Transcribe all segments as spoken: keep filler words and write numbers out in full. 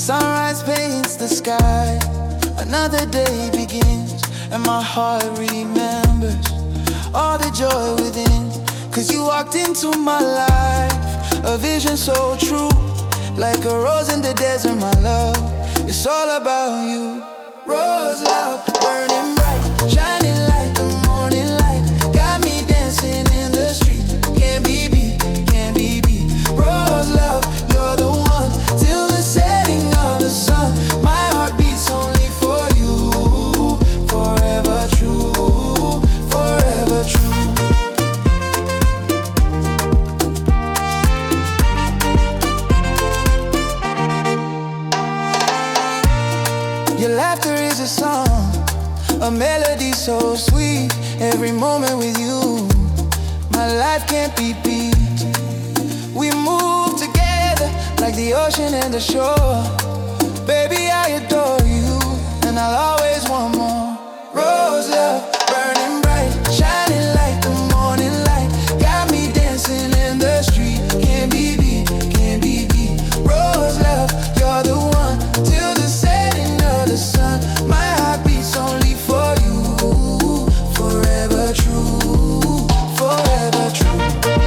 Sunrise paints the sky, another day begins, and my heart remembers all the joy within. Cause you walked into my life, a vision so true, like a rose in the desert, my love. It's all about you. Rose love, burning bright, shining like the morning light. Got me dancing in the street, can't be beat, can't be beat. Rose love, you're the one, till the setting of the sun. My heart beats only for you, forever true, forever true. Your laughter is a song, a melody so sweet. Every moment with you, my life can't be beat. We move together like the ocean and the shore. Baby, I adore you, and I'll always want more. Rose love, burning bright, shining like the morning light. Got me dancing in the street, can't be beat, can't be beat. Rose love, you're the one, till the setting of the sun. My heart beats only for you, forever true, forever true.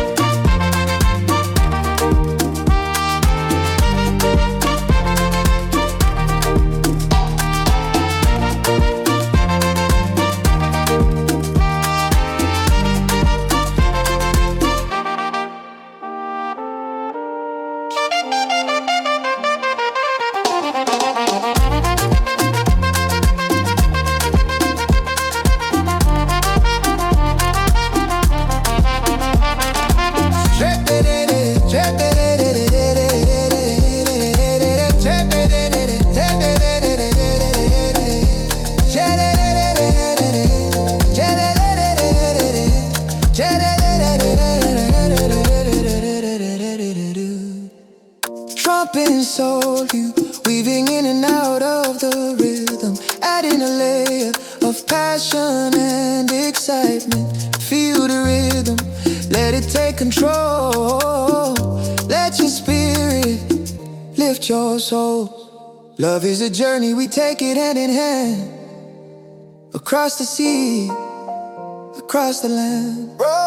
Trumping soul, you weaving in and out of the rhythm, adding a layer of passion and excitement. Feel the rhythm, let it take control. Let your spirit lift your soul. Love is a journey, we take it hand in hand, across the sea, across the land.